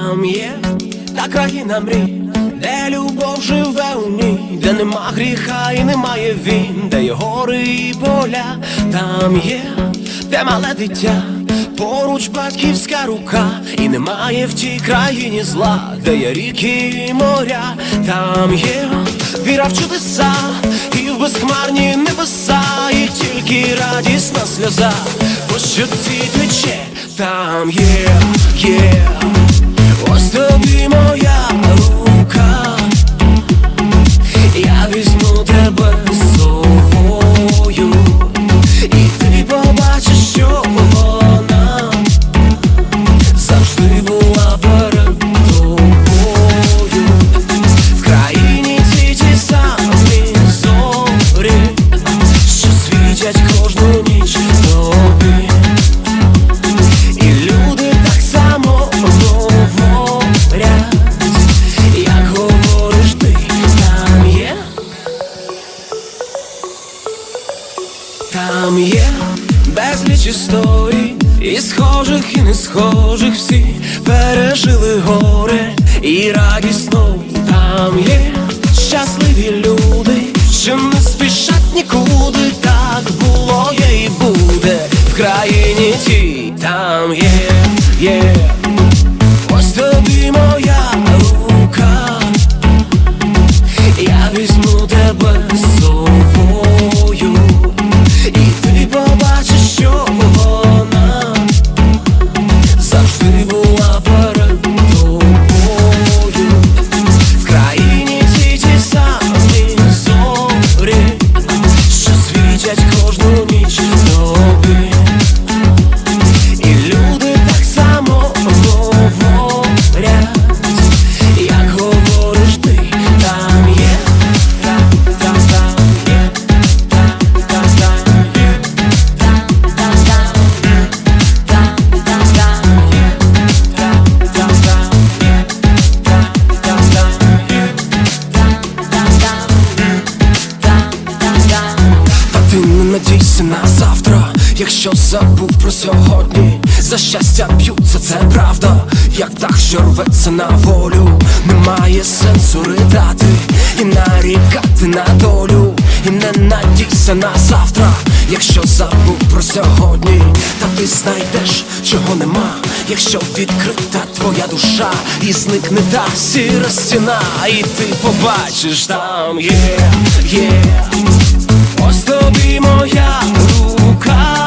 Там є та країна мрій, де любов живе у ній, де нема гріха і немає він, де є гори і поля. Там є, де мале дитя, поруч батьківська рука, і немає в тій країні зла, де є ріки і моря. Там є віра в чудеса і в безхмарні небеса, і тільки радісна сльоза по щоці тече. Там є, ось тобі моя рука, я візьму тебе з собою, і ти побачиш, що вона завжди була перед тобою. В країні ті самі зорі, що світять кожну ніч тобі, і люди так само говорять, як говориш ти. Там є безліч історій, і схожих, і не схожих, всі пережили горе і радісно. Там є щасливі люди, що не спішать нікуди, так було, є і буде в країні тій. Там є, ось тобі моя рука, я візьму тебе з собою, і ти побачиш, що вона завжди була перед тобою. В країні ті самі зорі, що світять кожну ніч тобі, і люди так само говорять, як говориш ти. Там є, там є, Та ти не надійся на завтра, якщо забув про сьогодні. За щастя б'ються, це правда, як птах, що рветься на волю. Немає сенсу ридати і нарікати на долю. І не надійся на завтра, якщо забув про сьогодні. Та ти знайдеш, чого нема, якщо відкрита твоя душа, і зникне та сіра стіна, і ти побачиш. Там є, ось тобі моя рука,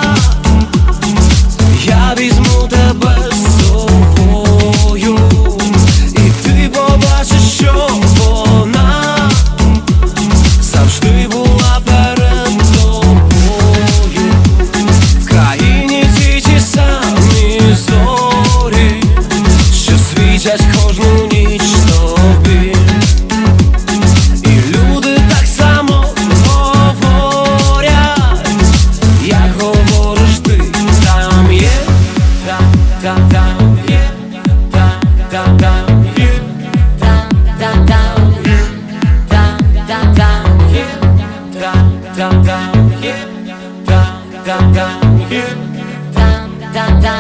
я візьму тебе з собою, і ти побачиш, що вона завжди була перед тобою. В країні ті самі зорі, що світять кожну ніч тобі, і люди так само говорять, як говориш ти. Там є, там є, там є, там є,